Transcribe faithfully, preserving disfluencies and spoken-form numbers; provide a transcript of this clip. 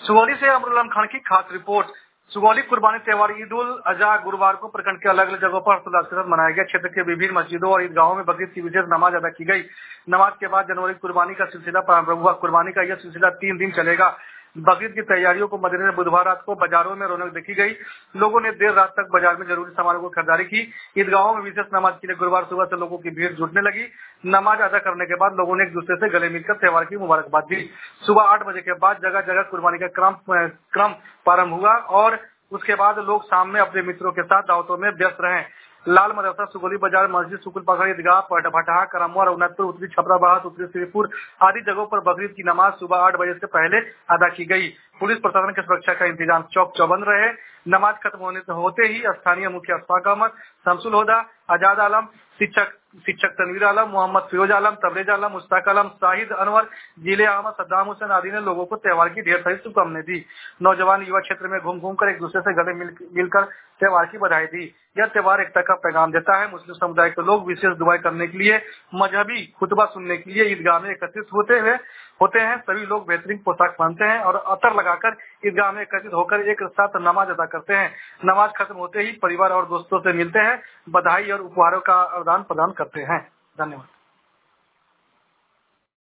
सुगौली से अमरुल आलम खान की खास रिपोर्ट। सुगौली कुर्बानी त्योहार ईद उल अजहा गुरुवार को प्रखंड के अलग अलग जगहों पर हर्षोल्लास के साथ मनाया गया। क्षेत्र के विभिन्न मस्जिदों और ईदगाहों में बकरीद की विशेष नमाज अदा की गई। नमाज के बाद जनवरी कुर्बानी का सिलसिला प्रारंभ हुआ। कुर्बानी का यह सिलसिला तीन दिन चलेगा। बकरीद की तैयारियों को मद्देनजर बुधवार रात को बाजारों में रौनक देखी गई। लोगों ने देर रात तक बाजार में जरूरी सामानों की खरीदारी की। ईदगाहों में विशेष नमाज के लिए गुरुवार सुबह से लोगों की भीड़ जुटने लगी। नमाज अदा करने के बाद लोगों ने एक दूसरे से गले मिलकर त्योहार की मुबारकबाद दी। सुबह आठ बजे के बाद जगह जगह कुर्बानी का क्रम क्रम प्रारंभ हुआ और उसके बाद लोग शाम में अपने मित्रों के साथ दावतों में व्यस्त रहे। लाल मदरसा, सुगौली बाजार, मस्जिद, सुकुल पकड़, ईदगाह, भटहा, करमवा, रघुनाथपुर, उत्तरी छपराबाद, उत्तरी श्रीपुर आदि जगहों पर बकरीद की नमाज सुबह आठ बजे से पहले अदा की गई। पुलिस प्रशासन के सुरक्षा का इंतजाम चौक चौबंद रहे। नमाज खत्म होने होते ही स्थानीय मुखिया अशफाक अहमद, शमसुल हुदा, आजाद आलम, शिक्षक शिक्षक तनवीर आलम, मोहम्मद फिरोज आलम, तबरेज आलम, मुश्ताक आलम, शाहिद अनवर, जिले अहमद, सद्दाम हुसैन आदि ने लोगों को त्योहार की ढेर सारी शुभकामनाएं दी। नौजवान युवा क्षेत्र में घूम घूम कर एक दूसरे से गले मिल, मिलकर त्योहार की बधाई दी। यह त्योहार एकता का पैगाम देता है। मुस्लिम समुदाय के लोग विशेष दुआएं करने के लिए, मजहबी खुतबा सुनने के लिए ईदगाह में एकत्रित होते हुए होते हैं। सभी लोग बेहतरीन पोशाक पहनते हैं और अतर लगाकर ईदगाह में एकत्रित होकर एक साथ नमाज अदा करते हैं। नमाज खत्म होते ही परिवार और दोस्तों से मिलते हैं, बधाई और उपहारों का आदान प्रदान करते हैं। धन्यवाद।